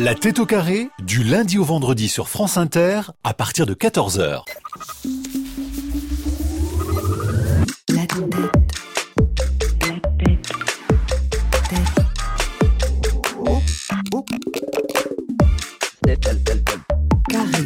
La tête au carré, du lundi au vendredi sur France Inter, à partir de 14h. La tête. Carré.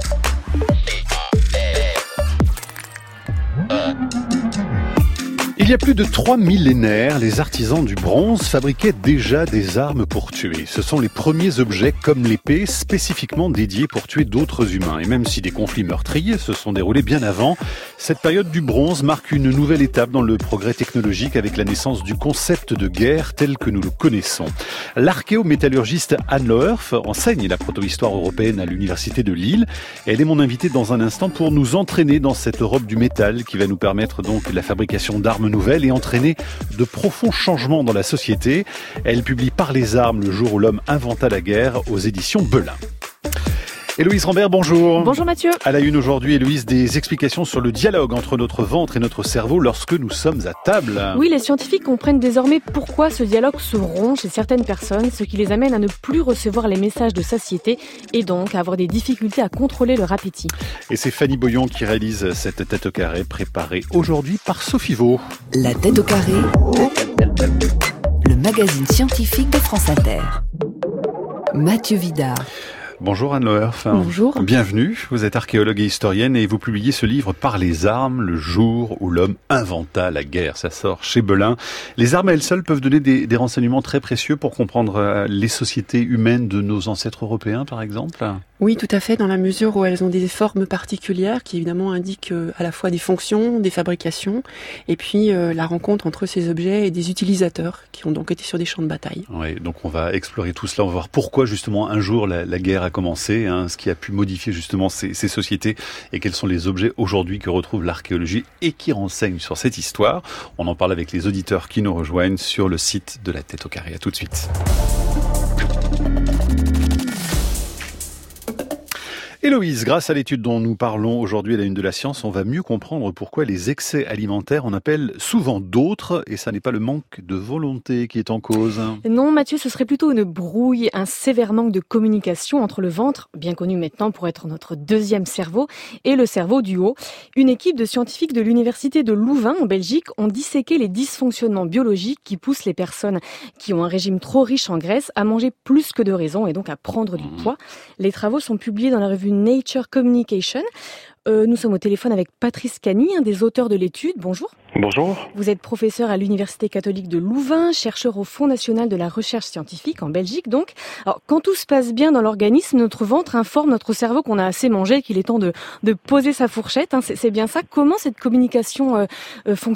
Il y a plus de 3 millénaires, les artisans du bronze fabriquaient déjà des armes pour tuer. Ce sont les premiers objets comme l'épée spécifiquement dédiés pour tuer d'autres humains. Et même si des conflits meurtriers se sont déroulés bien avant, cette période du bronze marque une nouvelle étape dans le progrès technologique avec la naissance du concept de guerre tel que nous le connaissons. L'archéométallurgiste Anne Loerf enseigne la protohistoire européenne à l'université de Lille. Elle est mon invitée dans un instant pour nous entraîner dans cette Europe du métal qui va nous permettre donc la fabrication d'armes nouvelles et entraîner de profonds changements dans la société. Elle publie Par les armes, le jour où l'homme inventa la guerre, aux éditions Belin. Héloïse Rambert, bonjour. Bonjour Mathieu. À la une aujourd'hui, Héloïse, des explications sur le dialogue entre notre ventre et notre cerveau lorsque nous sommes à table. Oui, les scientifiques comprennent désormais pourquoi ce dialogue se rompt chez certaines personnes, ce qui les amène à ne plus recevoir les messages de satiété et donc à avoir des difficultés à contrôler leur appétit. Et c'est Fanny Boyon qui réalise cette tête au carré préparée aujourd'hui par Sophie Vaux. La tête au carré. Le magazine scientifique de France Inter. Mathieu Vidard. Bonjour Anne Loerf. Bonjour. Bienvenue. Vous êtes archéologue et historienne et vous publiez ce livre Par les armes, le jour où l'homme inventa la guerre. Ça sort chez Belin. Les armes à elles seules peuvent donner des renseignements très précieux pour comprendre les sociétés humaines de nos ancêtres européens, par exemple. Oui, tout à fait, dans la mesure où elles ont des formes particulières qui évidemment indiquent à la fois des fonctions, des fabrications, et puis la rencontre entre ces objets et des utilisateurs qui ont donc été sur des champs de bataille. Oui, donc on va explorer tout cela, on va voir pourquoi justement un jour la guerre a commencé, ce qui a pu modifier justement ces sociétés et quels sont les objets aujourd'hui que retrouve l'archéologie et qui renseignent sur cette histoire. On en parle avec les auditeurs qui nous rejoignent sur le site de la Tête au carré. À tout de suite. Héloïse, grâce à l'étude dont nous parlons aujourd'hui à la une de la science, on va mieux comprendre pourquoi les excès alimentaires en appellent souvent d'autres et ça n'est pas le manque de volonté qui est en cause. Non Mathieu, ce serait plutôt une brouille, un sévère manque de communication entre le ventre, bien connu maintenant pour être notre deuxième cerveau, et le cerveau du haut. Une équipe de scientifiques de l'université de Louvain en Belgique ont disséqué les dysfonctionnements biologiques qui poussent les personnes qui ont un régime trop riche en graisse à manger plus que de raison et donc à prendre du poids. Les travaux sont publiés dans la revue Nature Communication. Nous sommes au téléphone avec Patrice Cagny, un des auteurs de l'étude. Bonjour. Bonjour. Vous êtes professeur à l'Université catholique de Louvain, chercheur au Fonds national de la recherche scientifique en Belgique donc. Alors, quand tout se passe bien dans l'organisme, notre ventre informe notre cerveau qu'on a assez mangé, qu'il est temps de poser sa fourchette. C'est bien ça. Comment cette communication fonctionne-t-elle ?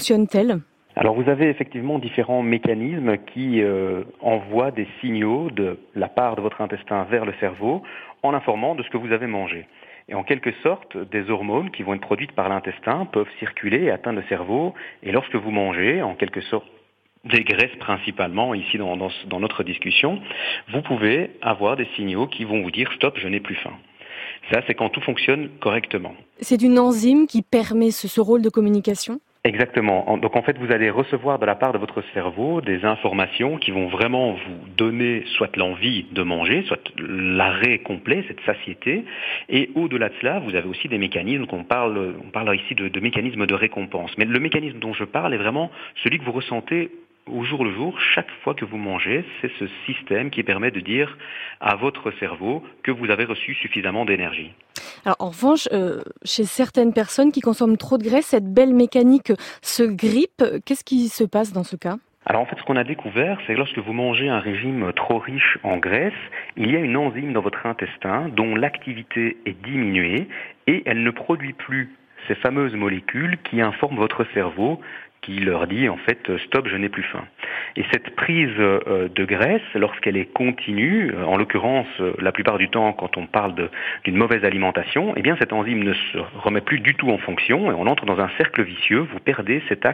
Alors vous avez effectivement différents mécanismes qui envoient des signaux de la part de votre intestin vers le cerveau en informant de ce que vous avez mangé. Et en quelque sorte, des hormones qui vont être produites par l'intestin peuvent circuler et atteindre le cerveau. Et lorsque vous mangez, en quelque sorte, des graisses principalement, ici dans notre discussion, vous pouvez avoir des signaux qui vont vous dire « stop, je n'ai plus faim ». Ça, c'est quand tout fonctionne correctement. C'est une enzyme qui permet ce rôle de communication ? Exactement. Donc en fait, vous allez recevoir de la part de votre cerveau des informations qui vont vraiment vous donner soit l'envie de manger, soit l'arrêt complet, cette satiété. Et au-delà de cela, vous avez aussi des mécanismes on parle ici de mécanismes de récompense. Mais le mécanisme dont je parle est vraiment celui que vous ressentez au jour le jour, chaque fois que vous mangez. C'est ce système qui permet de dire à votre cerveau que vous avez reçu suffisamment d'énergie. Alors, en revanche, chez certaines personnes qui consomment trop de graisse, cette belle mécanique se grippe. Qu'est-ce qui se passe dans ce cas ? Alors en fait, ce qu'on a découvert, c'est que lorsque vous mangez un régime trop riche en graisse, il y a une enzyme dans votre intestin dont l'activité est diminuée et elle ne produit plus ces fameuses molécules qui informent votre cerveau qui leur dit en fait « stop, je n'ai plus faim ». Et cette prise de graisse, lorsqu'elle est continue, en l'occurrence la plupart du temps quand on parle d'une mauvaise alimentation, eh bien cette enzyme ne se remet plus du tout en fonction et on entre dans un cercle vicieux, vous perdez cet axe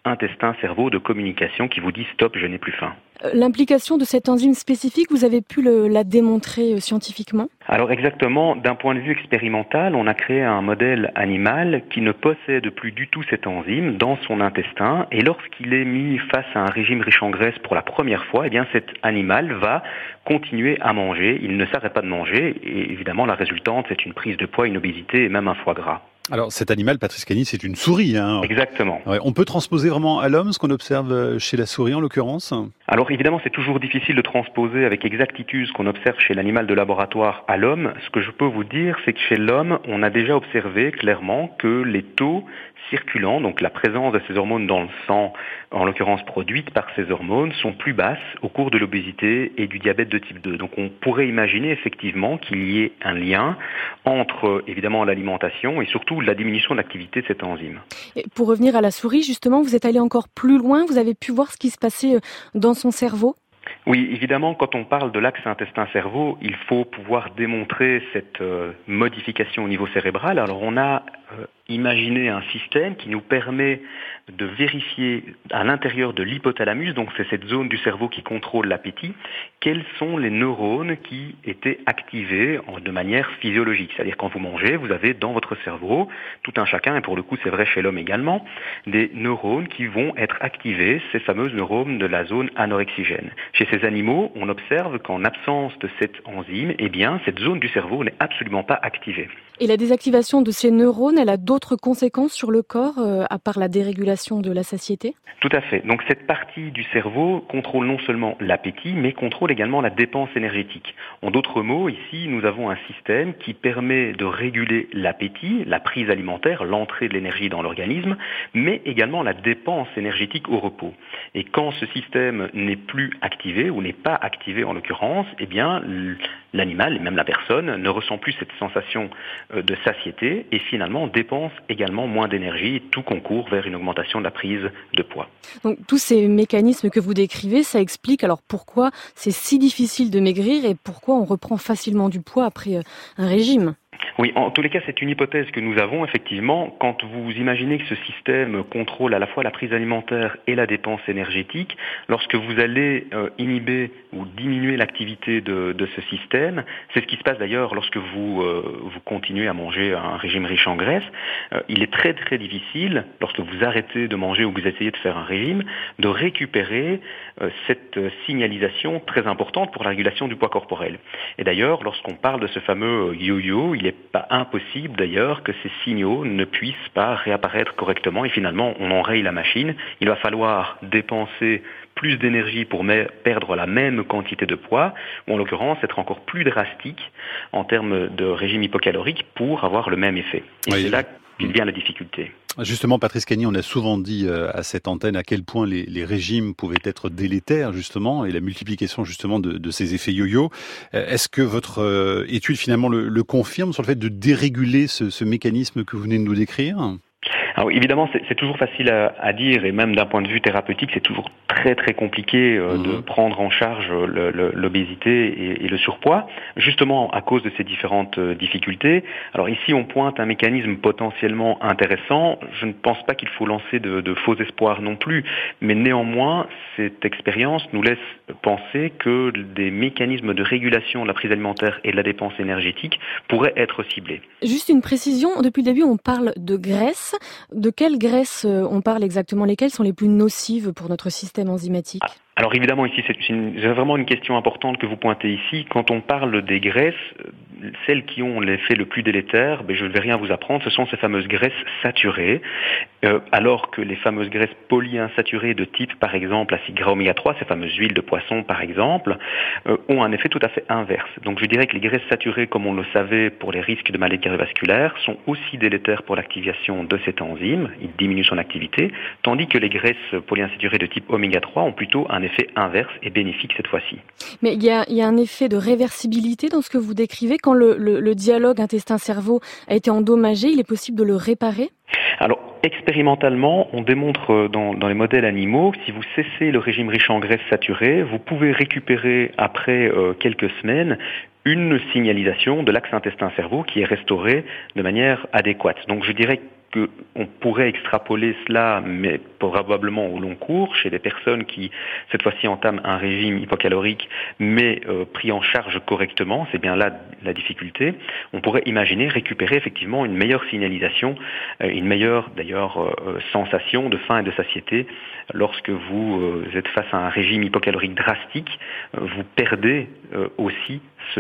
intestin-cerveau de communication qui vous dit « stop, je n'ai plus faim ». L'implication de cette enzyme spécifique, vous avez pu la démontrer scientifiquement ? Alors exactement, d'un point de vue expérimental, on a créé un modèle animal qui ne possède plus du tout cette enzyme dans son intestin, et lorsqu'il est mis face à un régime riche en graisse pour la première fois, eh bien cet animal va continuer à manger, il ne s'arrête pas de manger, et évidemment la résultante c'est une prise de poids, une obésité et même un foie gras. Alors cet animal, Patrice Cagny, c'est une souris. Exactement. Ouais, on peut transposer vraiment à l'homme ce qu'on observe chez la souris en l'occurrence ? Alors évidemment, c'est toujours difficile de transposer avec exactitude ce qu'on observe chez l'animal de laboratoire à l'homme. Ce que je peux vous dire, c'est que chez l'homme, on a déjà observé clairement que les taux circulants, donc la présence de ces hormones dans le sang, en l'occurrence produite par ces hormones, sont plus basses au cours de l'obésité et du diabète de type 2. Donc on pourrait imaginer effectivement qu'il y ait un lien entre évidemment l'alimentation et surtout la diminution de l'activité de cette enzyme. Et pour revenir à la souris, justement, vous êtes allé encore plus loin, vous avez pu voir ce qui se passait dans son cerveau ? Oui, évidemment, quand on parle de l'axe intestin-cerveau, il faut pouvoir démontrer cette modification au niveau cérébral. Alors on a imaginé un système qui nous permet de vérifier à l'intérieur de l'hypothalamus, donc c'est cette zone du cerveau qui contrôle l'appétit, quels sont les neurones qui étaient activés de manière physiologique. C'est-à-dire quand vous mangez, vous avez dans votre cerveau, tout un chacun, et pour le coup c'est vrai chez l'homme également, des neurones qui vont être activés, ces fameuses neurones de la zone anorexigène. Chez ces animaux, on observe qu'en absence de cette enzyme, eh bien cette zone du cerveau n'est absolument pas activée. Et la désactivation de ces neurones, elle a d'autres conséquences sur le corps, à part la dérégulation de la satiété ? Tout à fait. Donc cette partie du cerveau contrôle non seulement l'appétit, mais contrôle également la dépense énergétique. En d'autres mots, ici, nous avons un système qui permet de réguler l'appétit, la prise alimentaire, l'entrée de l'énergie dans l'organisme, mais également la dépense énergétique au repos. Et quand ce système n'est plus activé, ou n'est pas activé en l'occurrence, eh bien l'animal, et même la personne, ne ressent plus cette sensation de satiété et finalement dépense également moins d'énergie, tout concourt vers une augmentation de la prise de poids. Donc tous ces mécanismes que vous décrivez, ça explique alors pourquoi c'est si difficile de maigrir et pourquoi on reprend facilement du poids après un régime. Oui, en tous les cas, c'est une hypothèse que nous avons effectivement. Quand vous imaginez que ce système contrôle à la fois la prise alimentaire et la dépense énergétique, lorsque vous allez inhiber ou diminuer l'activité de ce système, c'est ce qui se passe d'ailleurs lorsque vous continuez à manger un régime riche en graisse. Il est très très difficile, lorsque vous arrêtez de manger ou que vous essayez de faire un régime, de récupérer cette signalisation très importante pour la régulation du poids corporel. Et d'ailleurs, lorsqu'on parle de ce fameux yo-yo, il n'est pas impossible d'ailleurs que ces signaux ne puissent pas réapparaître correctement et finalement on enraye la machine. Il va falloir dépenser plus d'énergie pour perdre la même quantité de poids, ou en l'occurrence être encore plus drastique en termes de régime hypocalorique pour avoir le même effet. Et oui, c'est là qu'une vient la difficulté. Justement, Patrice Cagny, on a souvent dit à cette antenne à quel point les régimes pouvaient être délétères, justement, et la multiplication, justement, de ces effets yo-yo. Est-ce que votre étude, finalement, le confirme sur le fait de déréguler ce mécanisme que vous venez de nous décrire ? Alors évidemment, c'est toujours facile à dire, et même d'un point de vue thérapeutique, c'est toujours très très compliqué de prendre en charge l'obésité et le surpoids, justement à cause de ces différentes difficultés. Alors ici, on pointe un mécanisme potentiellement intéressant. Je ne pense pas qu'il faut lancer de faux espoirs non plus, mais néanmoins, cette expérience nous laisse penser que des mécanismes de régulation de la prise alimentaire et de la dépense énergétique pourraient être ciblés. Juste une précision, depuis le début, on parle de graisse. De quelles graisses on parle exactement? Lesquelles sont les plus nocives pour notre système enzymatique? Alors évidemment, ici, c'est vraiment une question importante que vous pointez ici. Quand on parle des graisses, celles qui ont l'effet le plus délétère, je ne vais rien vous apprendre, ce sont ces fameuses graisses saturées, alors que les fameuses graisses polyinsaturées de type, par exemple, acide gras oméga 3, ces fameuses huiles de poisson, par exemple, ont un effet tout à fait inverse. Donc je dirais que les graisses saturées, comme on le savait pour les risques de maladies cardiovasculaires, sont aussi délétères pour l'activation de cette enzyme, ils diminuent son activité, tandis que les graisses polyinsaturées de type oméga 3 ont plutôt un effet inverse et bénéfique cette fois-ci. Mais il y a un effet de réversibilité dans ce que vous décrivez. Quand le dialogue intestin-cerveau a été endommagé, il est possible de le réparer? Alors, expérimentalement, on démontre dans les modèles animaux que si vous cessez le régime riche en graisses saturées, vous pouvez récupérer après quelques semaines une signalisation de l'axe intestin-cerveau qui est restaurée de manière adéquate. Donc je dirais qu'on pourrait extrapoler cela, mais probablement au long cours, chez des personnes qui, cette fois-ci, entament un régime hypocalorique, mais pris en charge correctement, c'est bien là la difficulté. On pourrait imaginer récupérer effectivement une meilleure signalisation, une meilleure d'ailleurs sensation de faim et de satiété. Lorsque vous êtes face à un régime hypocalorique drastique, vous perdez aussi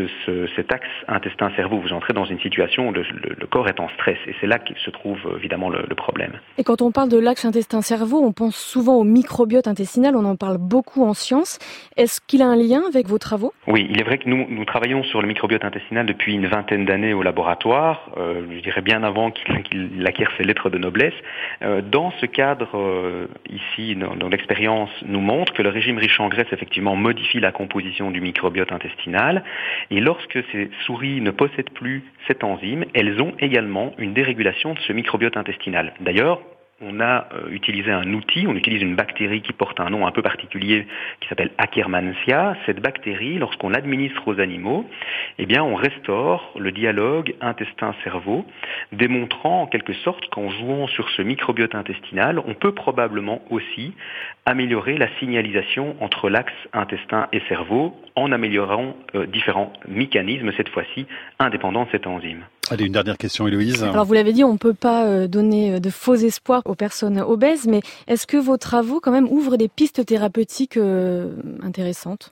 cet axe intestin-cerveau. Vous entrez dans une situation où le corps est en stress, et c'est là qu'il se trouve évidemment le problème. Et quand on parle de l'axe intestin-cerveau, on pense souvent au microbiote intestinal, on en parle beaucoup en sciences. Est-ce qu'il a un lien avec vos travaux ? Oui, il est vrai que nous travaillons sur le microbiote intestinal depuis une vingtaine d'années au laboratoire, je dirais bien avant qu'il acquiert ses lettres de noblesse. Dans ce cadre, ici, dans l'expérience, nous montre que le régime riche en graisse effectivement modifie la composition du microbiote intestinal, et lorsque ces souris ne possèdent plus cette enzyme, elles ont également une dérégulation de ce microbiote intestinal. D'ailleurs, on a utilisé un outil, on utilise une bactérie qui porte un nom un peu particulier qui s'appelle Akkermansia. Cette bactérie, lorsqu'on l'administre aux animaux, eh bien, on restaure le dialogue intestin-cerveau, démontrant en quelque sorte qu'en jouant sur ce microbiote intestinal, on peut probablement aussi améliorer la signalisation entre l'axe intestin et cerveau en améliorant différents mécanismes, cette fois-ci indépendants de cette enzyme. Allez, une dernière question, Héloïse. Alors vous l'avez dit, on ne peut pas donner de faux espoirs aux personnes obèses, mais est-ce que vos travaux quand même ouvrent des pistes thérapeutiques intéressantes ?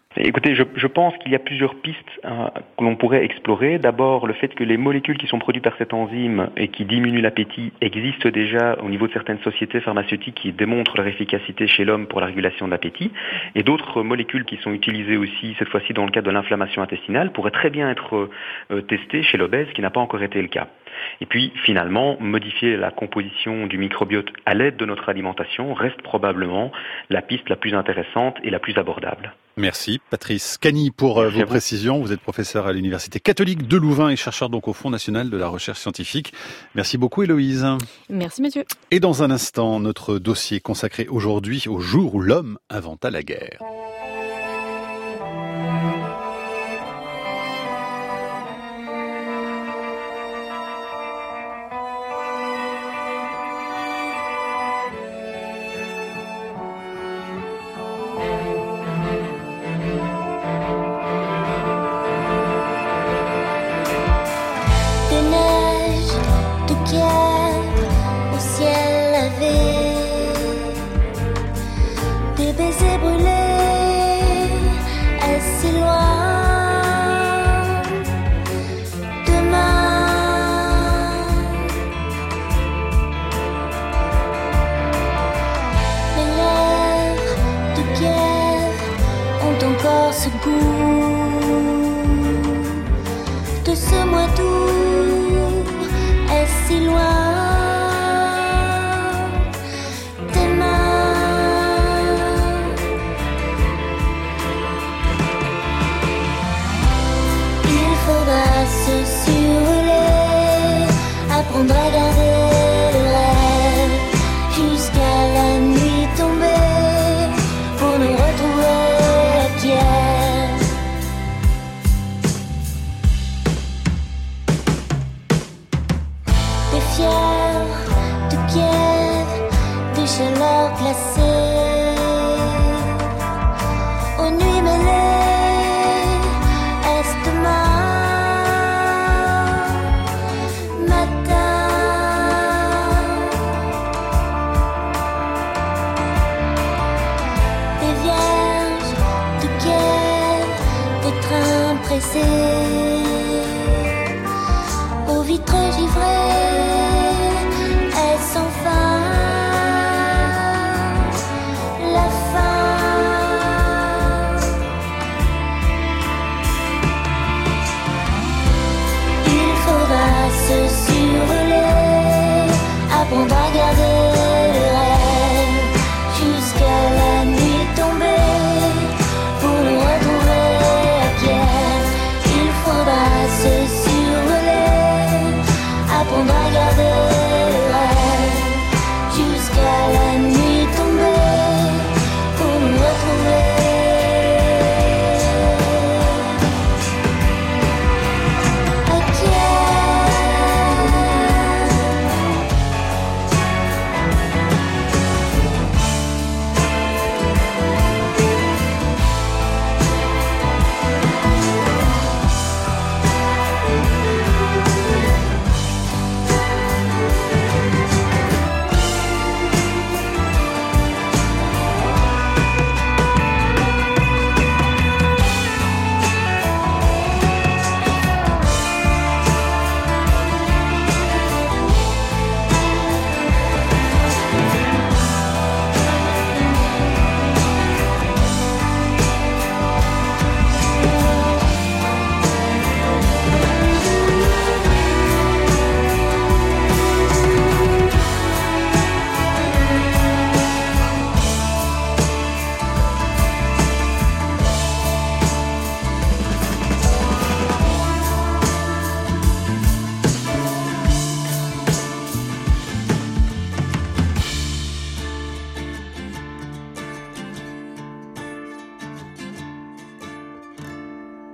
Écoutez, je pense qu'il y a plusieurs pistes que l'on pourrait explorer. D'abord, le fait que les molécules qui sont produites par cette enzyme et qui diminuent l'appétit existent déjà au niveau de certaines sociétés pharmaceutiques qui démontrent leur efficacité chez l'homme pour la régulation de l'appétit. Et d'autres molécules qui sont utilisées aussi, cette fois-ci dans le cadre de l'inflammation intestinale, pourraient très bien être testées chez l'obèse, ce qui n'a pas encore été le cas. Et puis, finalement, modifier la composition du microbiote à l'aide de notre alimentation reste probablement la piste la plus intéressante et la plus abordable. Merci Patrice Cagny pour vos précisions. Vous êtes professeur à l'Université catholique de Louvain et chercheur donc au Fonds national de la recherche scientifique. Merci beaucoup Héloïse. Merci Mathieu. Et dans un instant, notre dossier consacré aujourd'hui au jour où l'homme inventa la guerre. Aux vitres givrées, elles sont fins, la fin. Il faudra se surler, apprendre à garder le rêve jusqu'à la nuit tombée pour nous retrouver à Kiev. Se survoler, apprendre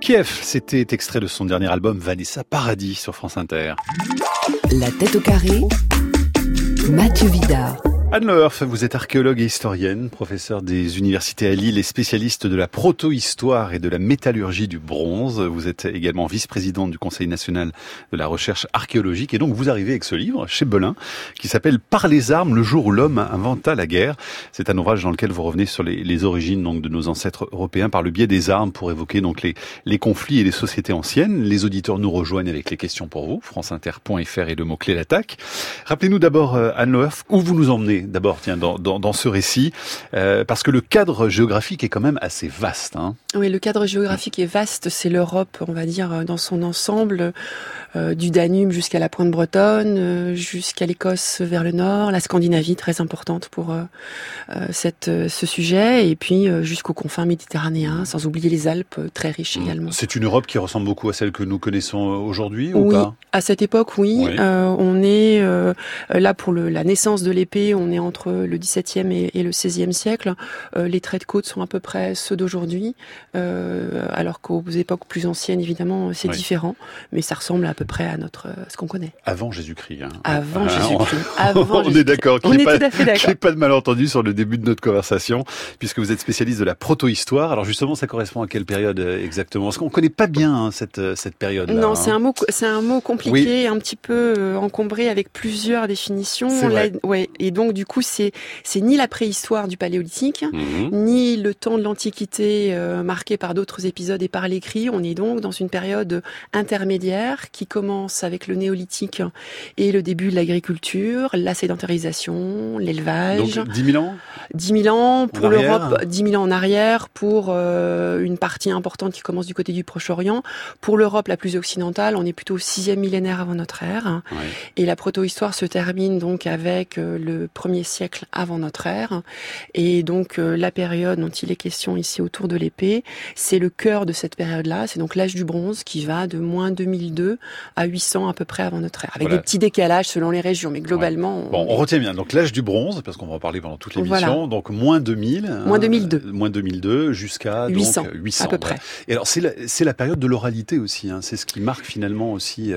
Prokofiev, c'était extrait de son dernier album Vanessa Paradis sur France Inter. La tête au carré, Mathieu Vidard. Anne Leherf, vous êtes archéologue et historienne, professeure des universités à Lille et spécialiste de la proto-histoire et de la métallurgie du bronze. Vous êtes également vice-présidente du Conseil national de la recherche archéologique et donc vous arrivez avec ce livre chez Belin qui s'appelle « Par les armes, le jour où l'homme inventa la guerre ». C'est un ouvrage dans lequel vous revenez sur les origines donc de nos ancêtres européens par le biais des armes pour évoquer donc les conflits et les sociétés anciennes. Les auditeurs nous rejoignent avec les questions pour vous, franceinter.fr et le mot-clé l'attaque. Rappelez-nous d'abord, Anne Leherf, où vous nous emmenez d'abord dans ce récit, parce que le cadre géographique est quand même assez vaste. Hein. Oui, le cadre géographique est vaste, c'est l'Europe, on va dire, dans son ensemble, du Danube jusqu'à la pointe bretonne, jusqu'à l'Écosse vers le nord, la Scandinavie, très importante pour ce sujet, et puis jusqu'aux confins méditerranéens, sans oublier les Alpes, très riches également. C'est une Europe qui ressemble beaucoup à celle que nous connaissons aujourd'hui, ou pas ? À cette époque, oui. On est là pour la naissance de l'épée, on est entre le XVIIe et le XVIe siècle. Les traits de côte sont à peu près ceux d'aujourd'hui, alors qu'aux époques plus anciennes, évidemment, c'est différent, mais ça ressemble à peu près à ce qu'on connaît. Avant Jésus-Christ. Hein. Avant Jésus-Christ. On est d'accord. On est tout à fait d'accord. Qu'il n'y ait pas de malentendu sur le début de notre conversation, puisque vous êtes spécialiste de la proto-histoire. Alors justement, ça correspond à quelle période exactement ? Parce qu'on ne connaît pas bien cette période-là. Non, c'est un mot compliqué, un petit peu encombré avec plusieurs définitions. C'est vrai. Et donc du coup, c'est ni la préhistoire du paléolithique, ni le temps de l'Antiquité marqué par d'autres épisodes et par l'écrit. On est donc dans une période intermédiaire qui commence avec le néolithique et le début de l'agriculture, la sédentarisation, l'élevage. Donc 10 000 ans ? 10 000 ans pour l'Europe, 10 000 ans en arrière pour une partie importante qui commence du côté du Proche-Orient. Pour l'Europe la plus occidentale, on est plutôt au 6e millénaire avant notre ère. Ouais. Et la proto-histoire se termine donc avec le 1er siècle avant notre ère. Et donc la période dont il est question ici autour de l'épée, c'est le cœur de cette période-là. C'est donc l'âge du bronze qui va de moins 2002 à 800 à peu près avant notre ère. Avec des petits décalages selon les régions, mais globalement... Ouais. Bon, on retient bien. Donc l'âge du bronze, parce qu'on va en parler pendant toute l'émission. Voilà. Donc moins 2000. Moins 2002. Moins 2002 jusqu'à 800, donc, 800 à peu près. Et alors c'est la période de l'oralité aussi. Hein. C'est ce qui marque finalement aussi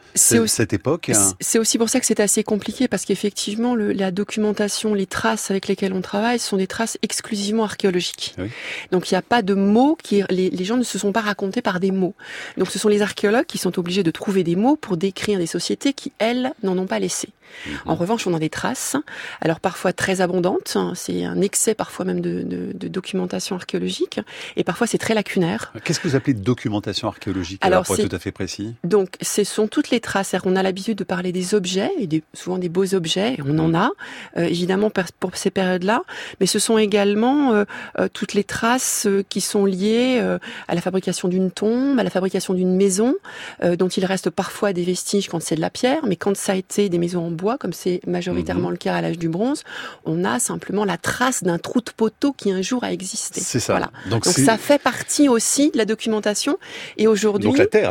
cette époque. Hein. C'est aussi pour ça que c'est assez compliqué, parce qu'effectivement la documentation, les traces avec lesquelles on travaille sont des traces exclusivement archéologiques. Oui. Donc il n'y a pas de mots, les gens ne se sont pas racontés par des mots. Donc ce sont les archéologues qui sont obligés de trouver des mots pour décrire des sociétés qui, elles, n'en ont pas laissé. En revanche, on a des traces, alors parfois très abondantes, c'est un excès parfois même de documentation archéologique, et parfois c'est très lacunaire. Qu'est-ce que vous appelez de documentation archéologique, alors pour être tout à fait précis ? Donc, ce sont toutes les traces, on a l'habitude de parler des objets, et souvent des beaux objets, et on en a, évidemment pour ces périodes-là, mais ce sont également toutes les traces qui sont liées à la fabrication d'une tombe, à la fabrication d'une maison, dont il reste parfois des vestiges quand c'est de la pierre, mais quand ça a été des maisons en bois, comme c'est majoritairement le cas à l'âge du bronze, on a simplement la trace d'un trou de poteau qui un jour a existé. C'est ça. Voilà. Donc ça fait partie aussi de la documentation. Et aujourd'hui, donc la terre,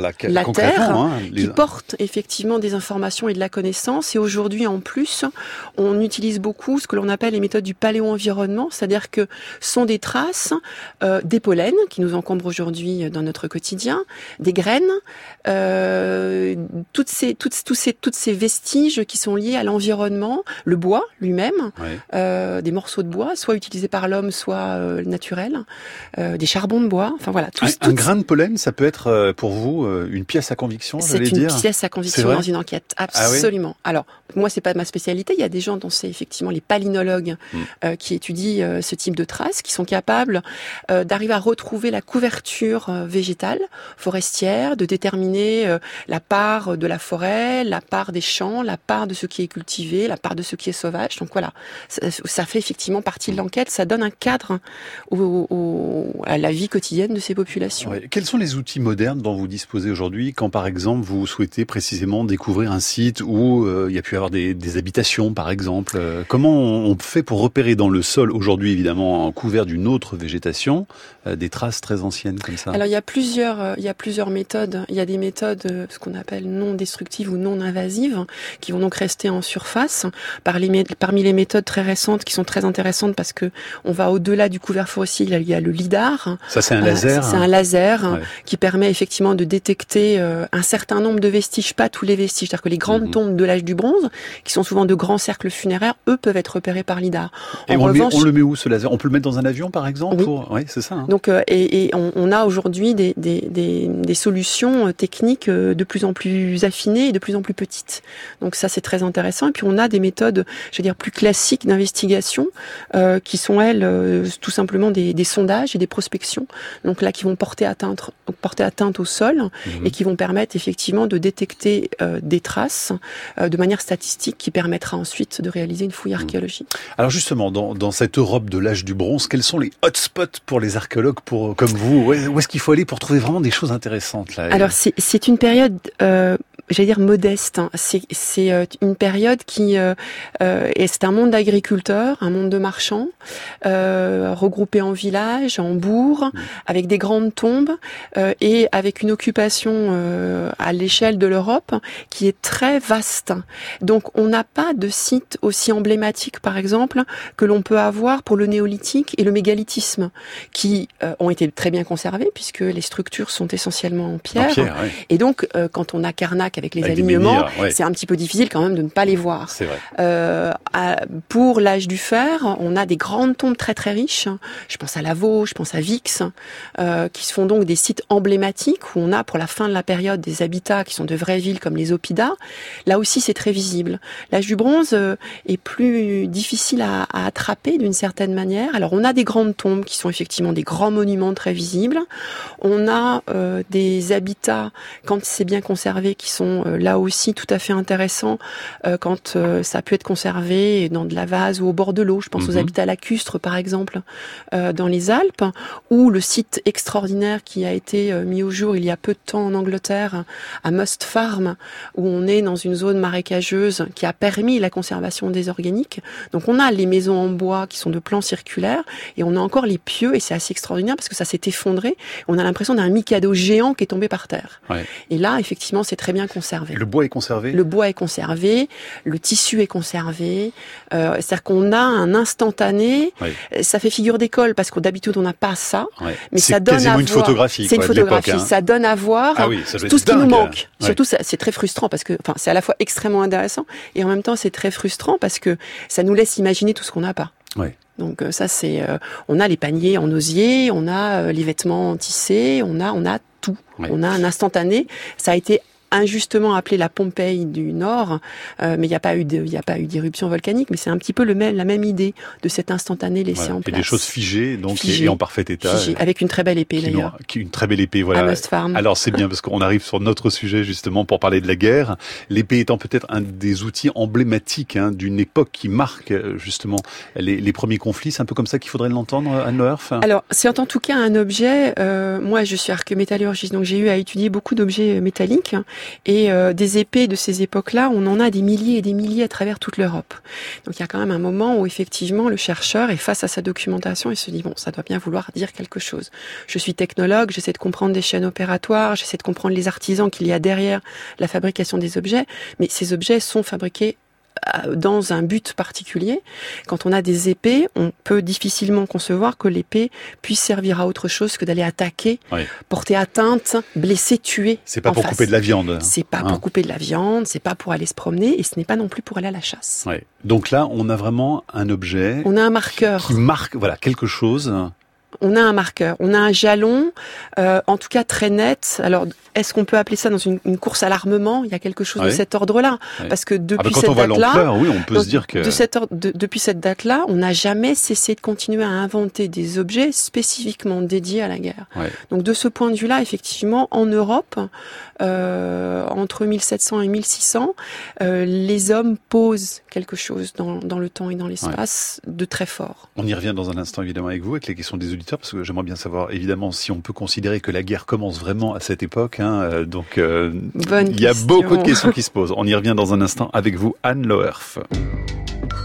qui porte effectivement des informations et de la connaissance. Et aujourd'hui, en plus, on utilise beaucoup ce que l'on appelle les méthodes du paléo-environnement, c'est-à-dire que sont des traces des pollens qui nous encombrent aujourd'hui dans notre quotidien, des graines, toutes ces vestiges qui sont liés à l'environnement, le bois lui-même, des morceaux de bois, soit utilisés par l'homme, soit naturels, des charbons de bois, enfin voilà. Un grain de pollen, ça peut être pour vous une pièce à conviction, j'allais dire ? C'est une pièce à conviction dans une enquête, absolument. Ah oui. Alors, moi, c'est pas ma spécialité, il y a des gens dont c'est effectivement les palynologues qui étudient ce type de traces, qui sont capables d'arriver à retrouver la couverture végétale, forestière, de déterminer la part de la forêt, la part des champs, la part de ce qui est cultivé, la part de ce qui est sauvage. Donc voilà, ça fait effectivement partie de l'enquête, ça donne un cadre à la vie quotidienne de ces populations. Ouais. Quels sont les outils modernes dont vous disposez aujourd'hui quand par exemple vous souhaitez précisément découvrir un site où il y a pu avoir des habitations par exemple, Comment on fait pour repérer dans le sol, aujourd'hui évidemment couvert d'une autre végétation, des traces très anciennes comme ça? Alors il y a plusieurs méthodes. Il y a des méthodes, ce qu'on appelle non destructives ou non invasives, qui vont donc rester en surface. Parmi les méthodes très récentes qui sont très intéressantes parce que on va au-delà du couvert forestier, il y a le lidar. Ça c'est un laser. C'est un laser qui permet effectivement de détecter un certain nombre de vestiges, pas tous les vestiges. C'est-à-dire que les grandes tombes de l'âge du bronze, qui sont souvent de grands cercles funéraires, eux peuvent être repérés par lidar. Et on le met où ce laser? On peut le mettre dans un avion par exemple? Oui, c'est ça. Donc on a aujourd'hui des solutions techniques de plus en plus affinées et de plus en plus petites. Donc ça c'est très intéressant. Et puis on a des méthodes, je veux dire, plus classiques d'investigation qui sont elles tout simplement des sondages et des prospections. Donc là qui vont porter atteinte au sol et qui vont permettre effectivement de détecter des traces de manière statistique qui permettra ensuite de réaliser une fouille archéologique. Alors justement, dans cette Europe de l'âge du bronze, quels sont les hotspots pour les archéologues comme vous? Où est-ce qu'il faut aller pour trouver vraiment des choses intéressantes là? Alors c'est une période j'allais dire modeste. C'est une période qui et c'est un monde d'agriculteurs, un monde de marchands, regroupés en villages, en bourgs, avec des grandes tombes et avec une occupation à l'échelle de l'Europe qui est très vaste. Donc on n'a pas de site aussi emblématique, par exemple, que l'on peut avoir pour le néolithique et le mégalithisme, qui ont été très bien conservés puisque les structures sont essentiellement en pierre. Et donc quand on a Carnac avec les alignements, c'est un petit peu difficile quand même de ne pas les voir. C'est vrai. Pour l'âge du fer, on a des grandes tombes très très riches. Je pense à Lavaux, je pense à Vix, qui se font donc des sites emblématiques où on a pour la fin de la période des habitats qui sont de vraies villes comme les Oppidas. Là aussi c'est très visible. L'âge du bronze est plus difficile à attraper d'une certaine manière. Alors on a des grandes tombes qui sont effectivement des grands monuments très visibles. On a des habitats, quand c'est bien conservé, qui sont là aussi tout à fait intéressants quand ça peut être conservé dans de la vase ou au bord de l'eau. Je pense aux habitats lacustres par exemple dans les Alpes, ou le site extraordinaire qui a été mis au jour il y a peu de temps en Angleterre à Must Farm, où on est dans une zone marécageuse qui a permis la conservation des organiques. Donc on a les maisons en bois qui sont de plans circulaires et on a encore les pieux, et c'est assez extraordinaire parce que ça s'est effondré. On a l'impression d'un mikado géant qui est tombé par terre. Et là effectivement c'est très bien conservé. Le bois est conservé? Le bois est conservé, le tissu est conservé. C'est-à-dire qu'on a un instantané. Ça fait figure d'école parce que d'habitude on n'a pas ça, mais ça donne à voir. Une photographie. C'est une photographie. Ça donne à voir tout ce qui nous manque. Surtout, c'est très frustrant parce que, c'est à la fois extrêmement intéressant et en même temps c'est très frustrant parce que ça nous laisse imaginer tout ce qu'on n'a pas. Donc ça c'est, on a les paniers en osier, on a les vêtements tissés, on a tout. On a un instantané. Ça a été injustement appelé la Pompéi du Nord, mais il n'y a pas eu d'éruption volcanique, mais c'est un petit peu la même idée de cet instantané laissé en place. Et des choses figées, donc et en parfait état. Figées, avec une très belle épée d'ailleurs. Une très belle épée, voilà. À Must Farm. Alors c'est bien parce qu'on arrive sur notre sujet justement pour parler de la guerre. L'épée étant peut-être un des outils emblématiques d'une époque qui marque justement les premiers conflits. C'est un peu comme ça qu'il faudrait l'entendre, Anne Loerf. Alors c'est en tout cas un objet. Moi je suis archéométallurgiste, donc j'ai eu à étudier beaucoup d'objets métalliques. Et des épées de ces époques-là, on en a des milliers et des milliers à travers toute l'Europe. Donc il y a quand même un moment où effectivement le chercheur est face à sa documentation et se dit ça doit bien vouloir dire quelque chose. Je suis technologue, j'essaie de comprendre des chaînes opératoires, j'essaie de comprendre les artisans qu'il y a derrière la fabrication des objets, mais ces objets sont fabriqués dans un but particulier. Quand on a des épées, on peut difficilement concevoir que l'épée puisse servir à autre chose que d'aller attaquer, porter atteinte, blesser, tuer. C'est pas pour couper de la viande. C'est pas pour couper de la viande, c'est pas pour aller se promener, et ce n'est pas non plus pour aller à la chasse. Donc là, on a vraiment un objet. On a un marqueur. Qui marque, quelque chose. On a un marqueur, on a un jalon, en tout cas très net. Alors, est-ce qu'on peut appeler ça dans une course à l'armement? Il y a quelque chose de cet ordre-là, parce que depuis cette date-là, on peut se dire que depuis cette date-là, on n'a jamais cessé de continuer à inventer des objets spécifiquement dédiés à la guerre. Donc, de ce point de vue-là, effectivement, en Europe, entre 1700 et 1600, les hommes posent quelque chose dans le temps et dans l'espace de très fort. On y revient dans un instant évidemment avec vous, avec les questions des auditeurs, parce que j'aimerais bien savoir évidemment si on peut considérer que la guerre commence vraiment à cette époque. Donc il y a beaucoup de questions qui se posent. On y revient dans un instant avec vous, Anne Loerf.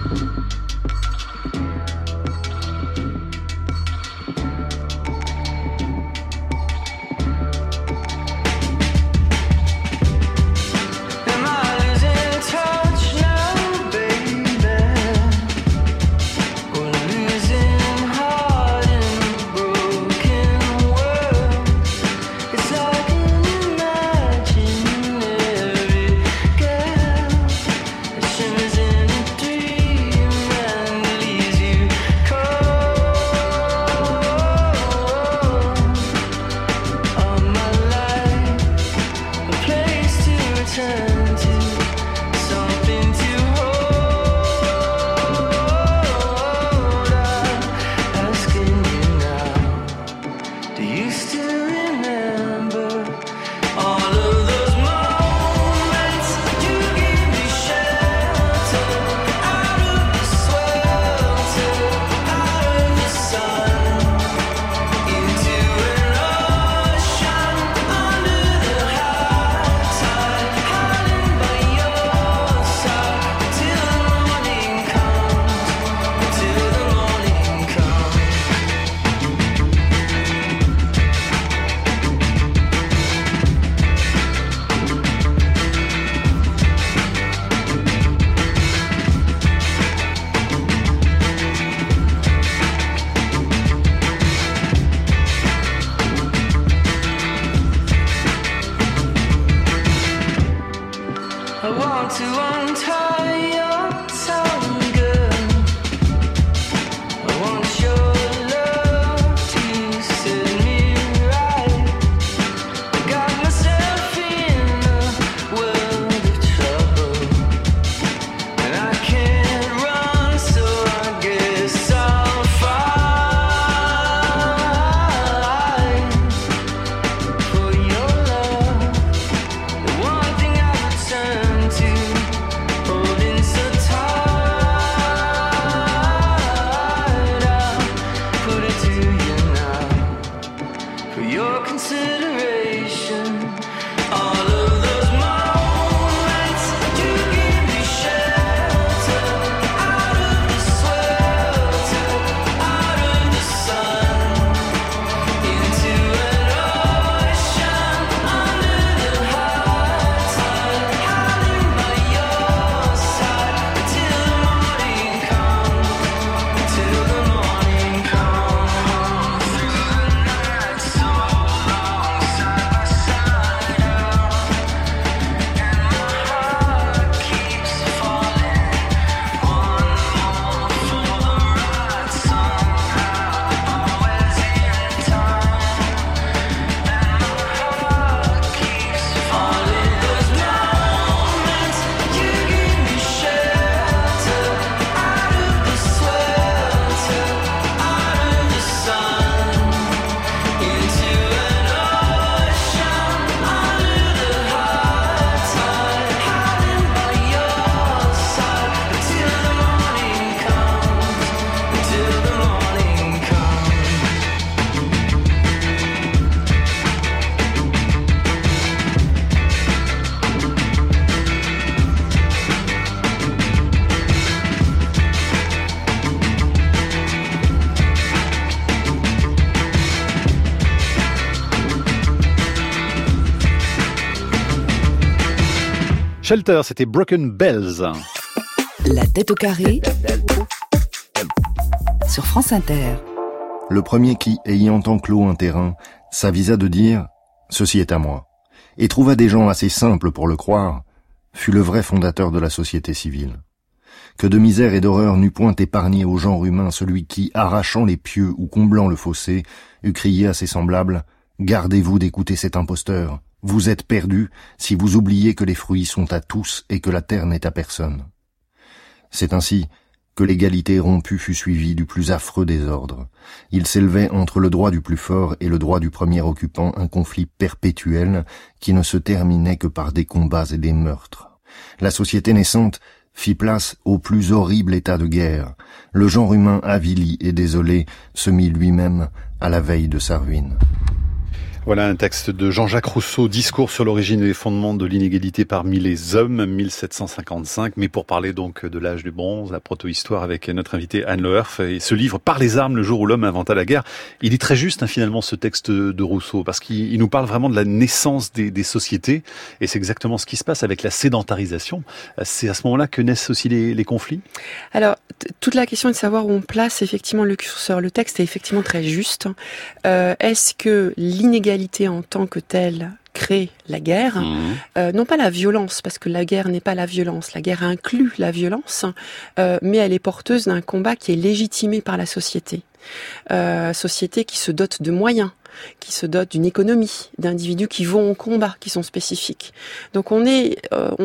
Shelter, c'était Broken Bells. La tête au carré sur France Inter. Le premier qui, ayant enclos un terrain, s'avisa de dire « Ceci est à moi », et trouva des gens assez simples pour le croire, fut le vrai fondateur de la société civile. Que de misère et d'horreur n'eût point épargné au genre humain celui qui, arrachant les pieux ou comblant le fossé, eût crié à ses semblables « Gardez-vous d'écouter cet imposteur, vous êtes perdus si vous oubliez que les fruits sont à tous et que la terre n'est à personne. » C'est ainsi que l'égalité rompue fut suivie du plus affreux désordre. Il s'élevait entre le droit du plus fort et le droit du premier occupant un conflit perpétuel qui ne se terminait que par des combats et des meurtres. La société naissante fit place au plus horrible état de guerre. Le genre humain avili et désolé se mit lui-même à la veille de sa ruine. Voilà un texte de Jean-Jacques Rousseau, Discours sur l'origine et les fondements de l'inégalité parmi les hommes, 1755. Mais pour parler donc de l'âge du bronze, la proto-histoire avec notre invité Anne Loerf et ce livre Par les armes, le jour où l'homme inventa la guerre, il est très juste finalement ce texte de Rousseau parce qu'il nous parle vraiment de la naissance des sociétés et c'est exactement ce qui se passe avec la sédentarisation. C'est à ce moment-là que naissent aussi les conflits. Alors, toute la question est de savoir où on place effectivement le curseur. Le texte est effectivement très juste. Est-ce que l'inégalité en tant que telle crée la guerre, non pas la violence, parce que la guerre n'est pas la violence, la guerre inclut la violence, mais elle est porteuse d'un combat qui est légitimé par la société. Société qui se dote de moyens, qui se dote d'une économie, d'individus qui vont au combat, qui sont spécifiques. Donc on est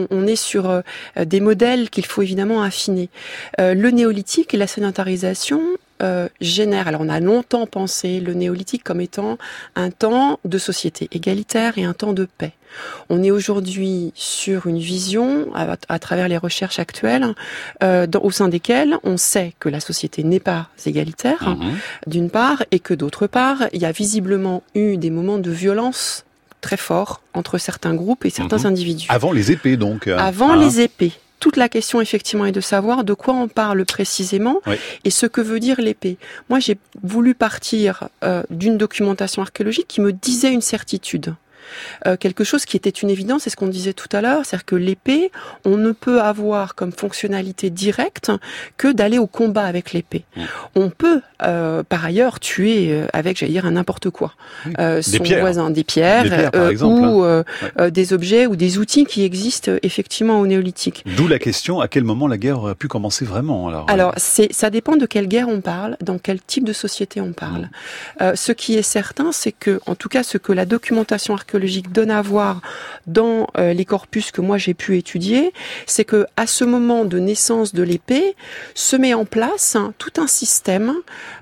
sur des modèles qu'il faut évidemment affiner. Le néolithique et la sédentarisation génère. Alors on a longtemps pensé le néolithique comme étant un temps de société égalitaire et un temps de paix. On est aujourd'hui sur une vision, à travers les recherches actuelles, au sein desquelles on sait que la société n'est pas égalitaire, d'une part, et que d'autre part, il y a visiblement eu des moments de violence très forts entre certains groupes et certains individus. Avant les épées donc. Avant les épées. Toute la question, effectivement, est de savoir de quoi on parle précisément et ce que veut dire l'épée. Moi, j'ai voulu partir d'une documentation archéologique qui me disait une certitude. Quelque chose qui était une évidence, c'est ce qu'on disait tout à l'heure, c'est-à-dire que l'épée, on ne peut avoir comme fonctionnalité directe que d'aller au combat avec l'épée. On peut, par ailleurs, tuer avec, j'allais dire, un n'importe quoi. Son voisin, des pierres par exemple, ou des objets ou des outils qui existent effectivement au néolithique. D'où la question, à quel moment la guerre aurait pu commencer vraiment Alors ça dépend de quelle guerre on parle, dans quel type de société on parle. Ce qui est certain, c'est que, en tout cas, ce que la documentation archéologique donne à voir dans les corpus que moi j'ai pu étudier, c'est que à ce moment de naissance de l'épée se met en place tout un système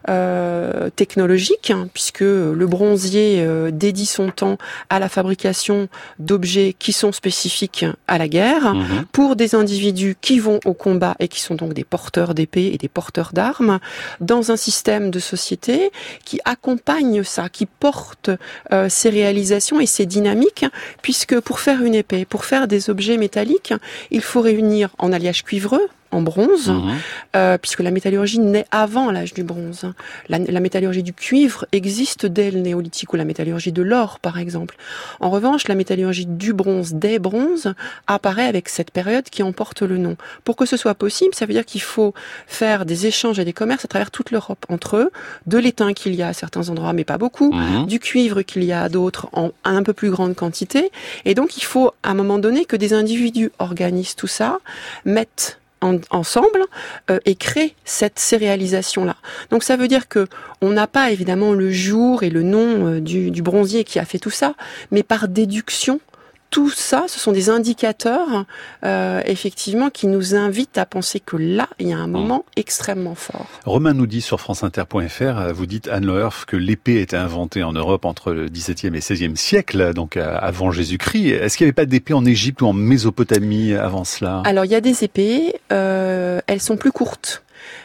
technologique, puisque le bronzier dédie son temps à la fabrication d'objets qui sont spécifiques à la guerre, pour des individus qui vont au combat et qui sont donc des porteurs d'épées et des porteurs d'armes, dans un système de société qui accompagne ça, qui porte ces réalisations et ces dynamiques, puisque pour faire une épée, pour faire des objets métalliques, il faut réunir en alliage cuivreux, en bronze, puisque la métallurgie naît avant l'âge du bronze. La métallurgie du cuivre existe dès le néolithique, ou la métallurgie de l'or, par exemple. En revanche, la métallurgie du bronze, des bronzes, apparaît avec cette période qui en porte le nom. Pour que ce soit possible, ça veut dire qu'il faut faire des échanges et des commerces à travers toute l'Europe, entre eux, de l'étain qu'il y a à certains endroits, mais pas beaucoup, du cuivre qu'il y a à d'autres en un peu plus grande quantité, et donc il faut, à un moment donné, que des individus organisent tout ça, mettent ensemble et créent cette céréalisation-là. Donc ça veut dire que on n'a pas évidemment le jour et le nom du bronzier qui a fait tout ça, mais par déduction, tout ça, ce sont des indicateurs, effectivement, qui nous invitent à penser que là, il y a un moment extrêmement fort. Romain nous dit sur franceinter.fr, vous dites, Anne Loerf, que l'épée a été inventée en Europe entre le XVIIe et XVIe siècle, donc avant Jésus-Christ. Est-ce qu'il n'y avait pas d'épée en Égypte ou en Mésopotamie avant cela ? Alors, il y a des épées, elles sont plus courtes.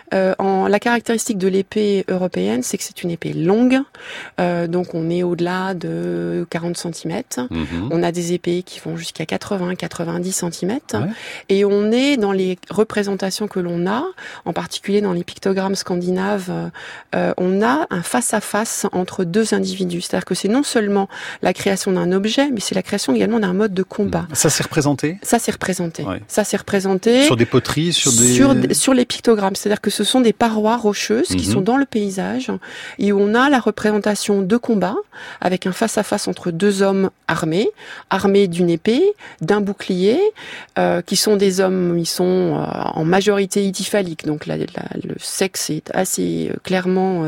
La caractéristique de l'épée européenne, c'est que c'est une épée longue, donc on est au-delà de 40 cm. On a des épées qui vont jusqu'à 80-90 cm. Et on est dans les représentations que l'on a, en particulier dans les pictogrammes scandinaves, on a un face-à-face entre deux individus. C'est-à-dire que c'est non seulement la création d'un objet, mais c'est la création également d'un mode de combat. Ça s'est représenté ? Ça s'est représenté. Ça s'est représenté. Sur des poteries, sur les pictogrammes. C'est-à-dire que ce sont des parois rocheuses qui sont dans le paysage et où on a la représentation de combat avec un face-à-face entre deux hommes armés d'une épée, d'un bouclier, qui sont des hommes, ils sont en majorité idiphaliques, donc le sexe est assez clairement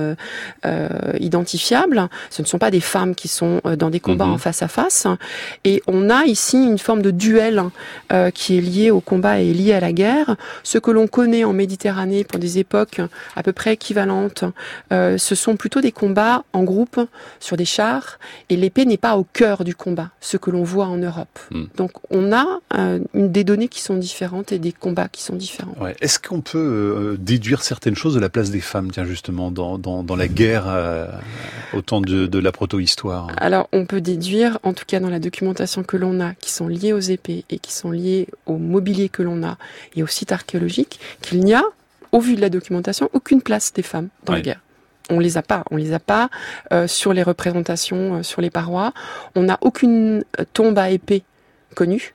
identifiable. Ce ne sont pas des femmes qui sont dans des combats en face-à-face. Et on a ici une forme de duel qui est lié au combat et lié à la guerre. Ce que l'on connaît en Méditerranée pour des des époques à peu près équivalentes. Ce sont plutôt des combats en groupe sur des chars, et l'épée n'est pas au cœur du combat, ce que l'on voit en Europe. Donc on a des données qui sont différentes et des combats qui sont différents. Ouais. Est-ce qu'on peut déduire certaines choses de la place des femmes, tiens, justement, dans la guerre au temps de la proto-histoire? Alors on peut déduire, en tout cas dans la documentation que l'on a, qui sont liées aux épées et qui sont liées au mobilier que l'on a et aux sites archéologiques, qu'il n'y a, au vu de la documentation, aucune place des femmes dans la guerre. On les a pas sur les représentations, sur les parois. On n'a aucune tombe à épée connue.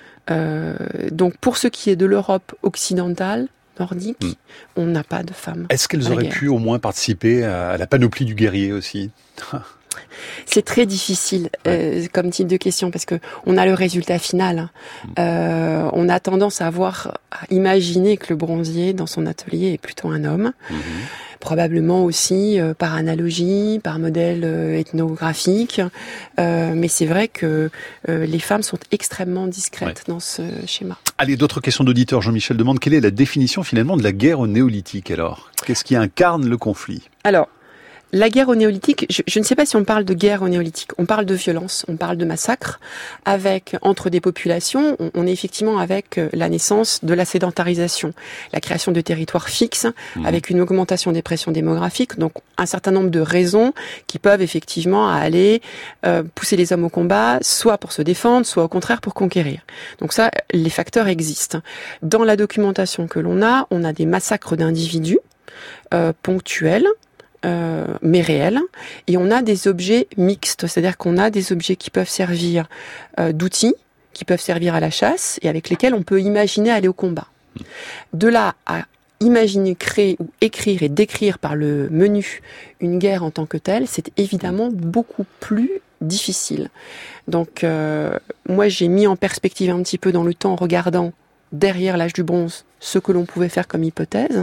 Donc pour ce qui est de l'Europe occidentale, nordique, on n'a pas de femmes. Est-ce qu'elles auraient pu au moins participer à la panoplie du guerrier aussi? C'est très difficile comme type de question, parce que on a le résultat final. On a tendance à imaginer que le bronzier dans son atelier est plutôt un homme. Probablement aussi par analogie, par modèle ethnographique. Mais c'est vrai que les femmes sont extrêmement discrètes dans ce schéma. Allez, d'autres questions d'auditeurs. Jean-Michel demande quelle est la définition finalement de la guerre au néolithique alors? Qu'est-ce qui incarne le conflit? Alors, la guerre au néolithique, je ne sais pas si on parle de guerre au néolithique. On parle de violence, on parle de massacre entre des populations. On est effectivement avec la naissance de la sédentarisation, la création de territoires fixes, avec une augmentation des pressions démographiques. Donc un certain nombre de raisons qui peuvent effectivement aller pousser les hommes au combat, soit pour se défendre, soit au contraire pour conquérir. Donc ça, les facteurs existent. Dans la documentation que l'on a, on a des massacres d'individus ponctuels, mais réels, et on a des objets mixtes, c'est-à-dire qu'on a des objets qui peuvent servir d'outils, qui peuvent servir à la chasse, et avec lesquels on peut imaginer aller au combat. De là à imaginer, créer ou écrire et décrire par le menu une guerre en tant que telle, c'est évidemment beaucoup plus difficile. Donc moi j'ai mis en perspective un petit peu dans le temps en regardant derrière l'âge du bronze ce que l'on pouvait faire comme hypothèse,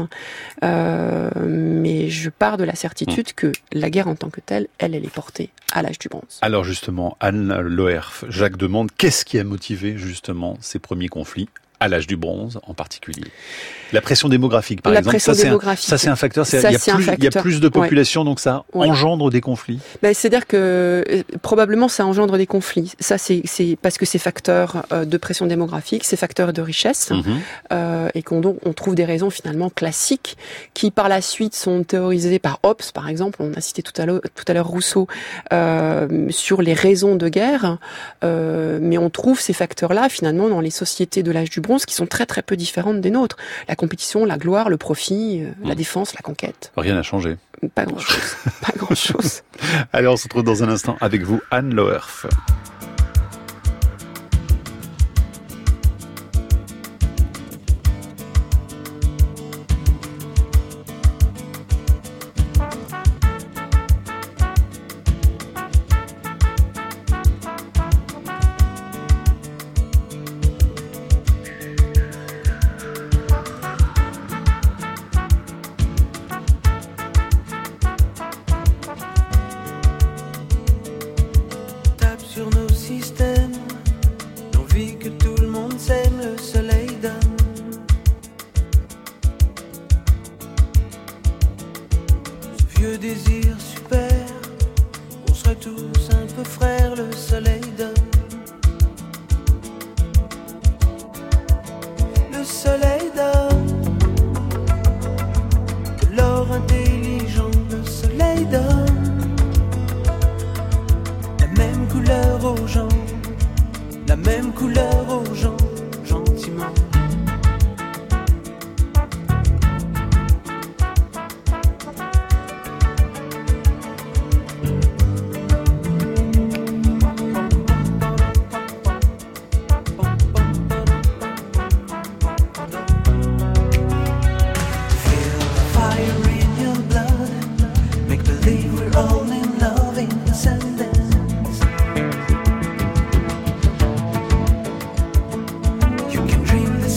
mais je pars de la certitude que la guerre en tant que telle, elle est portée à l'âge du bronze. Alors justement, Anne Loerf, Jacques demande qu'est-ce qui a motivé justement ces premiers conflits à l'âge du bronze en particulier? La pression démographique, par exemple, ça c'est un facteur. Il y a plus de population, donc ça engendre des conflits. C'est-à-dire que probablement ça engendre des conflits. Ça c'est parce que ces facteurs de pression démographique, ces facteurs de richesse, et on trouve des raisons finalement classiques qui par la suite sont théorisées par Hobbes, par exemple. On a cité tout à l'heure Rousseau sur les raisons de guerre, mais on trouve ces facteurs-là finalement dans les sociétés de l'âge du bronze qui sont très très peu différentes des nôtres. La compétition, la gloire, le profit, la défense, la conquête. Rien n'a changé. Pas grand-chose. Pas grand-chose. Allez, on se retrouve dans un instant avec vous, Anne Loerf. You can dream the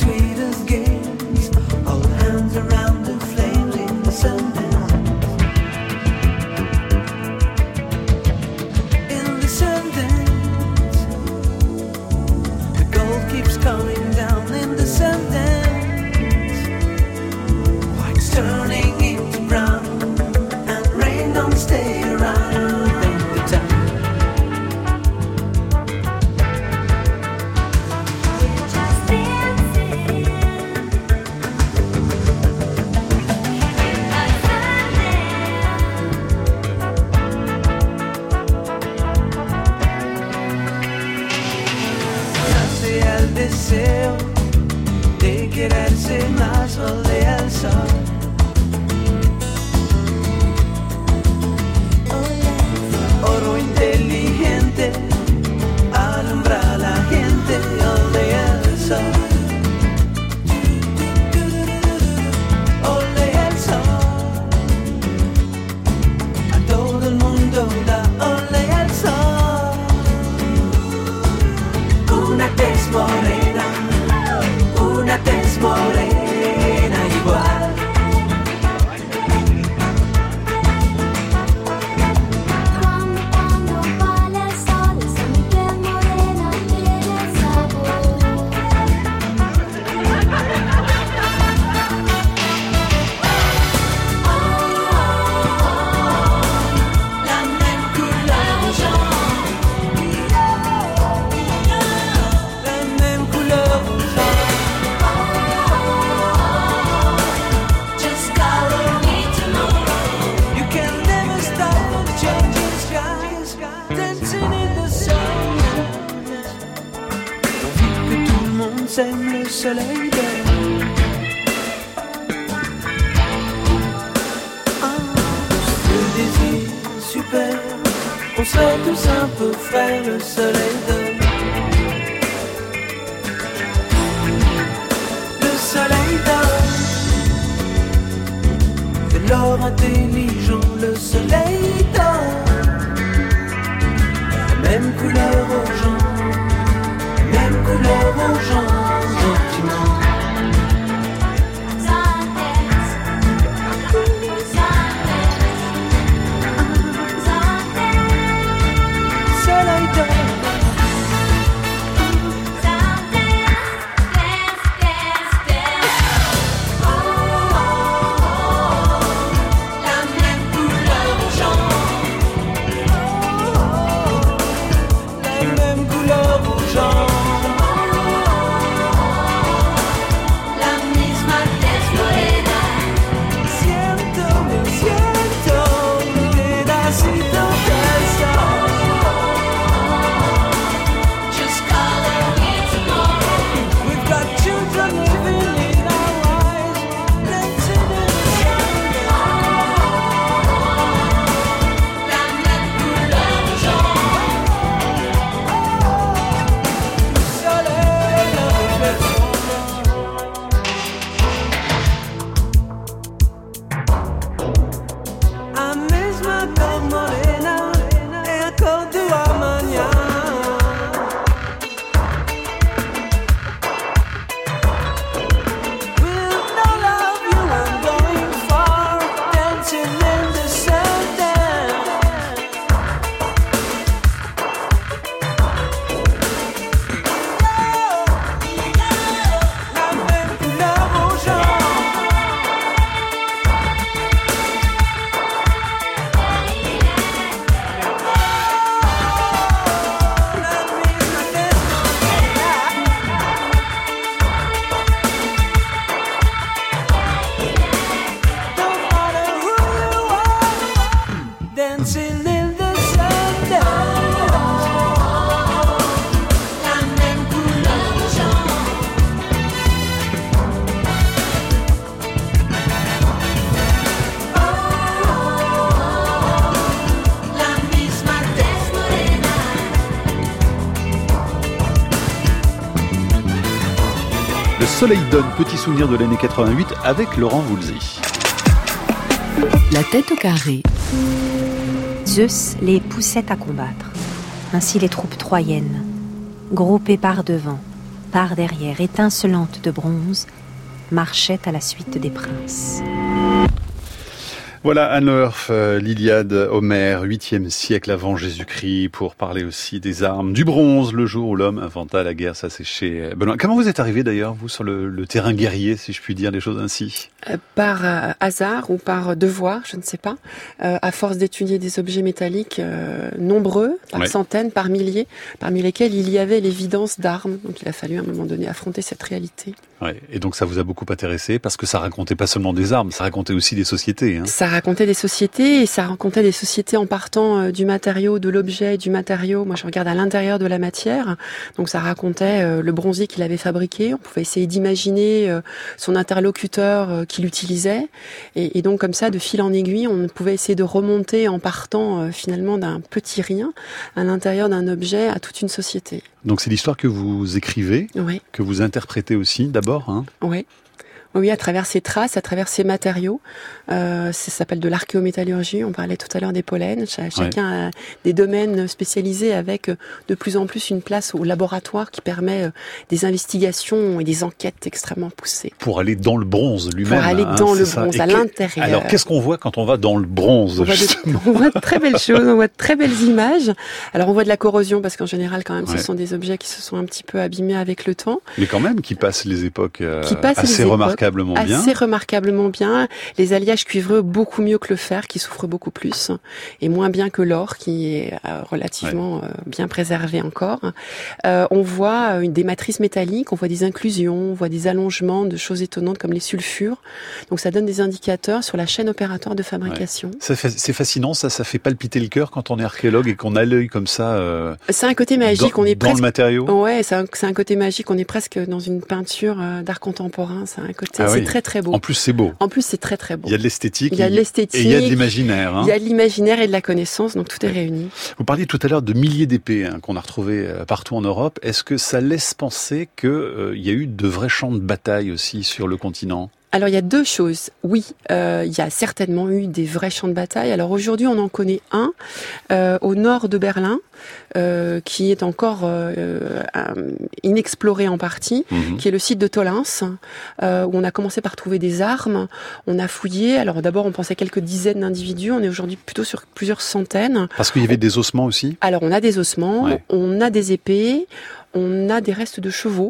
deseo de quererse más, olea el sol. Oro inteligente, alumbra a la gente, olea el sol. Olea el sol, a todo el mundo da, olea el sol. Una tez morena, una tez morena igual. Cuando vale el sol, esa mi piel morena tiene sabor. La même couleur jaune, la même couleur jaune. Just color me tomorrow. You can never stop the changing skies, dancing in the sun. Pourvu que tout le monde s'aime, le soleil donne. Le désir super, on serait tous un peu frères, le soleil donne. Le soleil donne. De l'or intelligent, le soleil donne. La même couleur aux gens, la même couleur aux gens, gentiment. Soleil donne. La même couleur aux gens, la même couleur aux gens. La misma tez morena. Siento, me siento un pedacito del sol. Just color me tomorrow. We've got children living in our eyes, dancing in the sun. La même couleur aux gens. Soleil, la réflexion. A mesma cor morena é a cor do amanhã. With no love, you I'm going far, dancing in the sun dance. La même couleur aux gens. La misma tez morena. Don't matter who you are, dancing in the sun dance. La même couleur aux gens. La misma tez morena. Le soleil donne, petit souvenir de l'année 88 avec Laurent Voulzy. La tête au carré. Zeus les poussait à combattre. Ainsi les troupes troyennes, groupées par devant, par derrière, étincelantes de bronze, marchaient à la suite des princes. Voilà Anne Leurf, l'Iliade, Homère, 8e siècle avant Jésus-Christ, pour parler aussi des armes, du bronze, le jour où l'homme inventa la guerre, ça c'est chez Benoît. Comment vous êtes arrivé d'ailleurs, vous, sur le terrain guerrier, si je puis dire les choses ainsi? Par hasard ou par devoir, je ne sais pas, à force d'étudier des objets métalliques nombreux, par centaines, par milliers, parmi lesquels il y avait l'évidence d'armes. Donc il a fallu à un moment donné affronter cette réalité. Ouais. Et donc ça vous a beaucoup intéressé parce que ça racontait pas seulement des armes, ça racontait aussi des sociétés. Ça racontait des sociétés et ça racontait des sociétés en partant du matériau, de l'objet, du matériau. Moi, je regarde à l'intérieur de la matière. Donc ça racontait le bronzier qu'il avait fabriqué. On pouvait essayer d'imaginer son interlocuteur qui l'utilisait. Et donc comme ça, de fil en aiguille, on pouvait essayer de remonter en partant finalement d'un petit rien à l'intérieur d'un objet à toute une société. Donc c'est l'histoire que vous écrivez, oui. Que vous interprétez aussi d'abord. Oui, à travers ces traces, à travers ces matériaux. Ça s'appelle de l'archéométallurgie. On parlait tout à l'heure des pollens. Chacun a des domaines spécialisés avec de plus en plus une place au laboratoire qui permet des investigations et des enquêtes extrêmement poussées. Pour aller dans le bronze lui-même. Pour aller dans le bronze, à l'intérieur. Alors, qu'est-ce qu'on voit quand on va dans le bronze? On voit de très belles choses, on voit de très belles images. Alors, on voit de la corrosion parce qu'en général, quand même, ce sont des objets qui se sont un petit peu abîmés avec le temps. Mais quand même, qui passent les époques assez remarquables. Assez remarquablement bien. Les alliages cuivreux beaucoup mieux que le fer qui souffre beaucoup plus et moins bien que l'or qui est relativement bien préservé encore. On voit des matrices métalliques, on voit des inclusions, on voit des allongements de choses étonnantes comme les sulfures. Donc ça donne des indicateurs sur la chaîne opératoire de fabrication. C'est fascinant, ça fait palpiter le cœur quand on est archéologue et qu'on a l'œil comme ça. C'est un côté magique, on est presque dans le matériau. Ouais, c'est un côté magique, on est presque dans une peinture d'art contemporain, c'est un côté c'est très très beau. En plus, c'est beau. En plus, c'est très très beau. Il y a de l'esthétique. Il y a de l'esthétique. Et il y a de l'imaginaire. Il y a de l'imaginaire et de la connaissance, donc tout est réuni. Vous parliez tout à l'heure de milliers d'épées qu'on a retrouvées partout en Europe. Est-ce que ça laisse penser qu'il y a eu de vrais champs de bataille aussi sur le continent ? Alors il y a deux choses. Oui, il y a certainement eu des vrais champs de bataille. Alors aujourd'hui, on en connaît un au nord de Berlin, qui est encore inexploré en partie, qui est le site de Tolins, où on a commencé par trouver des armes. On a fouillé. Alors d'abord, on pensait quelques dizaines d'individus. On est aujourd'hui plutôt sur plusieurs centaines. Parce qu'il y avait des ossements aussi ? Alors on a des ossements, on a des épées, on a des restes de chevaux.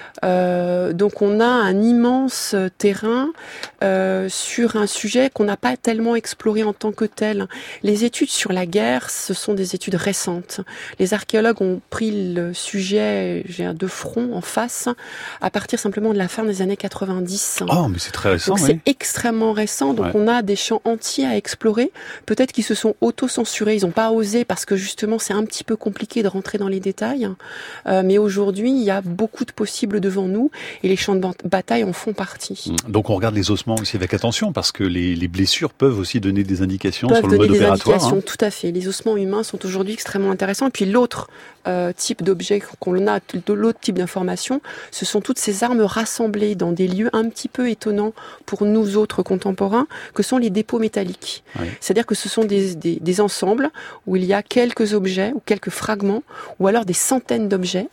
Donc on a un immense terrain sur un sujet qu'on n'a pas tellement exploré en tant que tel. Les études sur la guerre, ce sont des études récentes. Les archéologues ont pris le sujet de front, en face, à partir simplement de la fin des années 90. Oh, mais c'est très récent. Donc c'est extrêmement récent. Donc on a des champs entiers à explorer. Peut-être qu'ils se sont auto-censurés. Ils n'ont pas osé parce que justement c'est un petit peu compliqué de rentrer dans les détails. Mais aujourd'hui, il y a beaucoup de possibles devant nous et les champs de bataille en font partie. Donc on regarde les ossements aussi avec attention parce que les blessures peuvent aussi donner des indications sur le mode opératoire. Tout à fait. Les ossements humains sont aujourd'hui extrêmement intéressants. Et puis l'autre type d'objet qu'on a, l'autre type d'information, ce sont toutes ces armes rassemblées dans des lieux un petit peu étonnants pour nous autres contemporains, que sont les dépôts métalliques. C'est-à-dire que ce sont des ensembles où il y a quelques objets ou quelques fragments ou alors des centaines d'objets,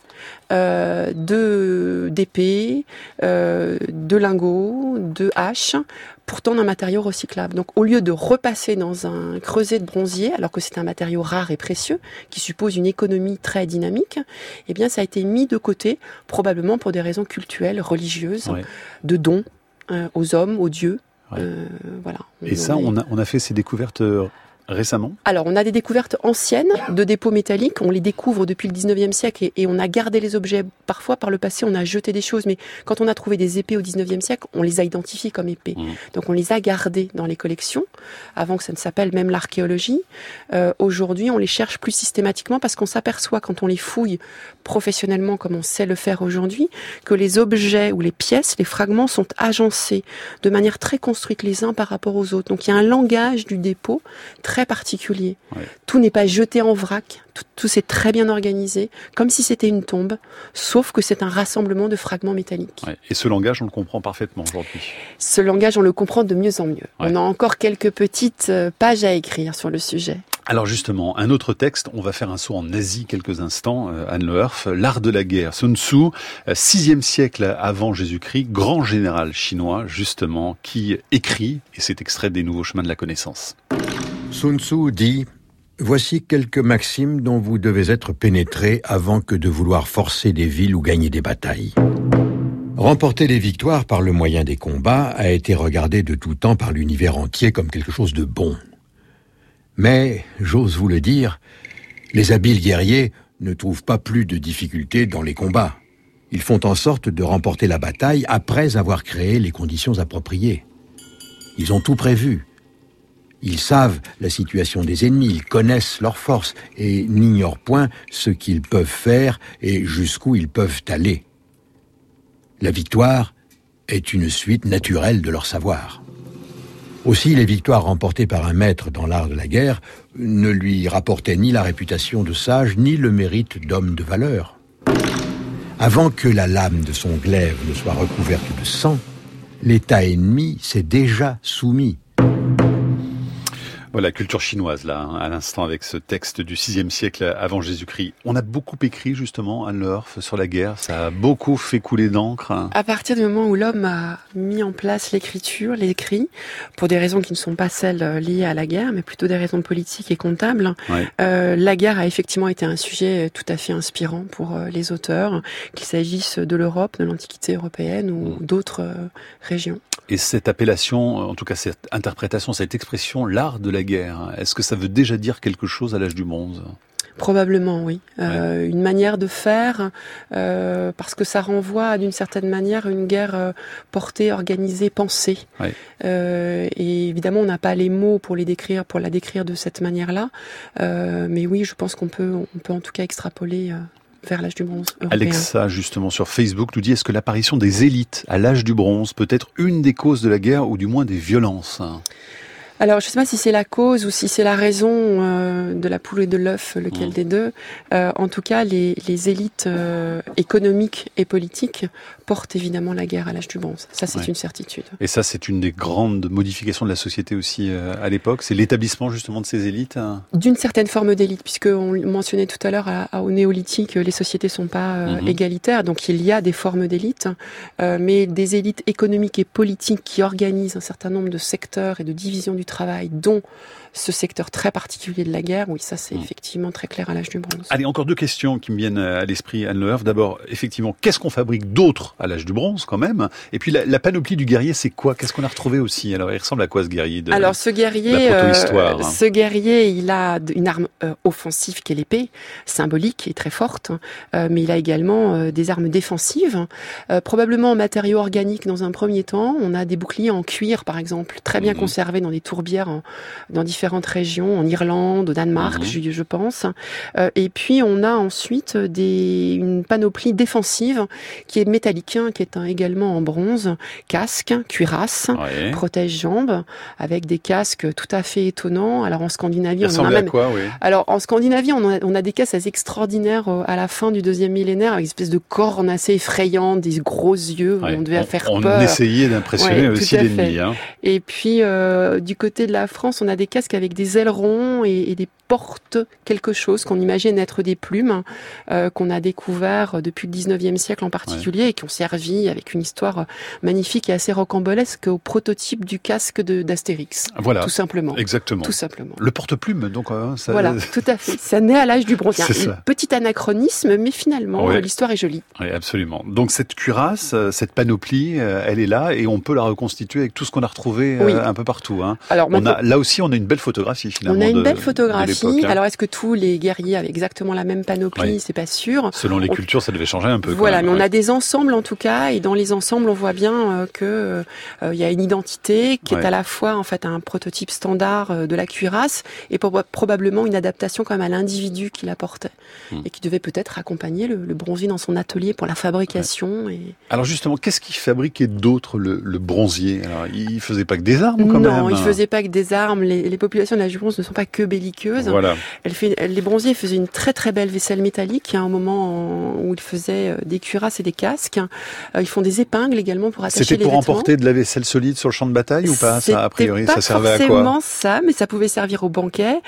d'épées, de lingots, de haches, pourtant d'un matériau recyclable. Donc au lieu de repasser dans un creuset de bronzier, alors que c'est un matériau rare et précieux, qui suppose une économie très dynamique, eh bien ça a été mis de côté, probablement pour des raisons cultuelles, religieuses, de dons aux hommes, aux dieux. Voilà. Et ça, on a fait ces découvertes récemment ? Alors, on a des découvertes anciennes de dépôts métalliques. On les découvre depuis le 19e siècle et on a gardé les objets. Parfois, par le passé, on a jeté des choses. Mais quand on a trouvé des épées au 19e siècle, on les a identifiées comme épées. Donc, on les a gardées dans les collections, avant que ça ne s'appelle même l'archéologie. Aujourd'hui, on les cherche plus systématiquement parce qu'on s'aperçoit, quand on les fouille professionnellement, comme on sait le faire aujourd'hui, que les objets ou les pièces, les fragments sont agencés de manière très construite les uns par rapport aux autres. Donc, il y a un langage du dépôt très particulier. Tout n'est pas jeté en vrac, tout c'est très bien organisé, comme si c'était une tombe, sauf que c'est un rassemblement de fragments métalliques. Et ce langage, on le comprend parfaitement aujourd'hui. Ce langage, on le comprend de mieux en mieux. On a encore quelques petites pages à écrire sur le sujet. Alors justement, un autre texte, on va faire un saut en Asie quelques instants, Anne Le Herff, l'art de la guerre. Sun Tzu, 6e siècle avant Jésus-Christ, grand général chinois, justement, qui écrit, et c'est extrait des Nouveaux chemins de la connaissance. Sun Tzu dit « Voici quelques maximes dont vous devez être pénétrés avant que de vouloir forcer des villes ou gagner des batailles. Remporter des victoires par le moyen des combats a été regardé de tout temps par l'univers entier comme quelque chose de bon. Mais, j'ose vous le dire, les habiles guerriers ne trouvent pas plus de difficultés dans les combats. Ils font en sorte de remporter la bataille après avoir créé les conditions appropriées. Ils ont tout prévu. Ils savent la situation des ennemis, ils connaissent leurs forces et n'ignorent point ce qu'ils peuvent faire et jusqu'où ils peuvent aller. La victoire est une suite naturelle de leur savoir. Aussi, les victoires remportées par un maître dans l'art de la guerre ne lui rapportaient ni la réputation de sage, ni le mérite d'homme de valeur. Avant que la lame de son glaive ne soit recouverte de sang, l'État ennemi s'est déjà soumis. Voilà, culture chinoise, là, à l'instant, avec ce texte du VIe siècle avant Jésus-Christ. On a beaucoup écrit, justement, Anne Le Horff, sur la guerre. Ça a beaucoup fait couler d'encre. À partir du moment où l'homme a mis en place l'écriture, l'écrit, pour des raisons qui ne sont pas celles liées à la guerre, mais plutôt des raisons politiques et comptables, la guerre a effectivement été un sujet tout à fait inspirant pour les auteurs, qu'il s'agisse de l'Europe, de l'Antiquité européenne ou d'autres régions. Et cette appellation, en tout cas cette interprétation, cette expression, l'art de la guerre, est-ce que ça veut déjà dire quelque chose à l'âge du bronze ? Probablement, oui. Une manière de faire, parce que ça renvoie d'une certaine manière une guerre portée, organisée, pensée. Et évidemment, on n'a pas les mots pour la décrire de cette manière-là. Mais oui, je pense qu'on peut en tout cas extrapoler vers l'âge du bronze européen. Alexa, justement, sur Facebook, nous dit, est-ce que l'apparition des élites à l'âge du bronze peut être une des causes de la guerre ou du moins des violences ? Alors, je ne sais pas si c'est la cause ou si c'est la raison de la poule et de l'œuf, lequel des deux. En tout cas, les élites économiques et politiques portent évidemment la guerre à l'âge du bronze. Ça, c'est une certitude. Et ça, c'est une des grandes modifications de la société aussi à l'époque. C'est l'établissement justement de ces élites. D'une certaine forme d'élite, puisqu'on mentionnait tout à l'heure au néolithique, les sociétés sont pas égalitaires, donc il y a des formes d'élite, mais des élites économiques et politiques qui organisent un certain nombre de secteurs et de divisions du travail, dont ce secteur très particulier de la guerre, oui, ça c'est effectivement très clair à l'âge du bronze. Allez, encore deux questions qui me viennent à l'esprit, Anne Le Horff. D'abord, effectivement, qu'est-ce qu'on fabrique d'autre à l'âge du bronze quand même ? Et puis la panoplie du guerrier, c'est quoi ? Qu'est-ce qu'on a retrouvé aussi ? Alors, il ressemble à quoi ce guerrier de Alors, ce guerrier, la proto-histoire ce guerrier, il a une arme offensive qui est l'épée, symbolique et très forte, mais il a également des armes défensives, probablement en matériaux organiques dans un premier temps. On a des boucliers en cuir, par exemple, très bien conservés dans des tourbières dans différentes régions, en Irlande, au Danemark, je pense. Et puis on a ensuite une panoplie défensive qui est métallique, qui est également en bronze, casque, cuirasse, protège-jambes, avec des casques tout à fait étonnants. Alors en Scandinavie, on en a même. Alors en Scandinavie, on a des casques assez extraordinaires à la fin du 2e millénaire, avec une espèce de cornes assez effrayantes, des gros yeux, on devait faire peur. On essayait d'impressionner aussi l'ennemi. Et puis du côté de la France, on a des casques avec des ailerons et des portent quelque chose qu'on imagine être des plumes, qu'on a découvert depuis le 19e siècle en particulier et qui ont servi avec une histoire magnifique et assez rocambolesque au prototype du casque d'Astérix. Voilà. Tout simplement. Exactement. Tout simplement. Le porte-plume, donc ça... Voilà, tout à fait. Ça naît à l'âge du bronze. Il y a un petit anachronisme, mais finalement, l'histoire est jolie. Oui, absolument. Donc cette cuirasse, cette panoplie, elle est là et on peut la reconstituer avec tout ce qu'on a retrouvé un peu partout. Alors, là aussi, on a une belle photographie finalement. On a une belle photographie. Alors, est-ce que tous les guerriers avaient exactement la même panoplie ? C'est pas sûr. Selon les cultures, ça devait changer un peu. Voilà, mais on a des ensembles en tout cas, et dans les ensembles, on voit bien que il y a une identité qui est à la fois en fait un prototype standard de la cuirasse et probablement une adaptation quand même à l'individu qui la portait et qui devait peut-être accompagner le bronzier dans son atelier pour la fabrication. Alors justement, qu'est-ce qui fabriquait d'autre le bronzier ? Alors, il faisait pas que des armes quand même. Non, il faisait pas que des armes. Les populations de l'âge du bronze ne sont pas que belliqueuses. Voilà. Les bronziers faisaient une très très belle vaisselle métallique. Il y a un moment où ils faisaient des cuirasses et des casques. Ils font des épingles également pour attacher les vêtements. C'était pour emporter de la vaisselle solide sur le champ de bataille ou pas ? Ça, a priori, ça servait à quoi ? C'était pas forcément ça, mais ça pouvait servir au banquet.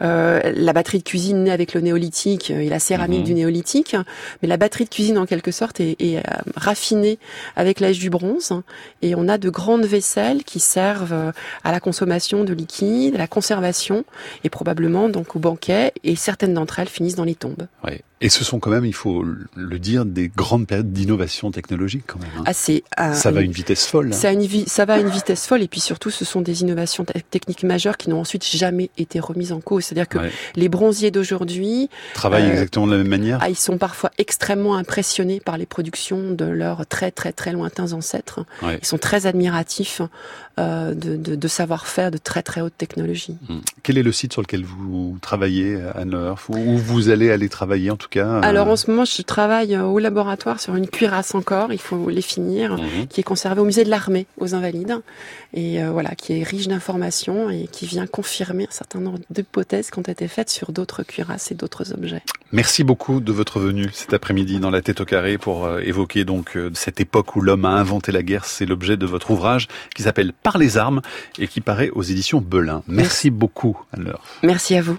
La batterie de cuisine naît avec le néolithique et la céramique du néolithique. Mais la batterie de cuisine, en quelque sorte, est raffinée avec l'âge du bronze. Et on a de grandes vaisselles qui servent à la consommation de liquide, à la conservation et probablement donc au banquet, et certaines d'entre elles finissent dans les tombes. Oui. Et ce sont quand même, il faut le dire, des grandes périodes d'innovation technologique quand même. Hein. Ça va à une vitesse folle. Ça va à une vitesse folle, et puis surtout, ce sont des innovations techniques majeures qui n'ont ensuite jamais été remises en cause. C'est-à-dire que les bronziers d'aujourd'hui travaillent exactement de la même manière. Ils sont parfois extrêmement impressionnés par les productions de leurs très très très lointains ancêtres. Ouais. Ils sont très admiratifs de savoir-faire de très très haute technologie. Quel est le site sur lequel vous travaillez, Anne-Laure, où vous allez aller travailler en tout cas? Alors en ce moment, je travaille au laboratoire sur une cuirasse encore, il faut les finir, qui est conservée au musée de l'Armée aux Invalides, et qui est riche d'informations et qui vient confirmer un certain nombre d'hypothèses qui ont été faites sur d'autres cuirasses et d'autres objets. Merci beaucoup de votre venue cet après-midi dans La Tête au carré pour évoquer donc cette époque où l'homme a inventé la guerre. C'est l'objet de votre ouvrage qui s'appelle Par les armes et qui paraît aux éditions Belin. Merci beaucoup, Anne-Laure. Merci à vous.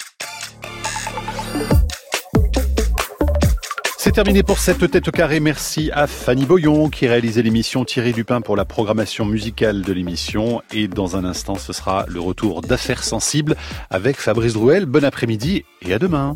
C'est terminé pour cette Tête au carré. Merci à Fanny Boyon qui réalisait l'émission, Thierry Dupin pour la programmation musicale de l'émission. Et dans un instant, ce sera le retour d'Affaires sensibles avec Fabrice Drouel. Bon après-midi et à demain.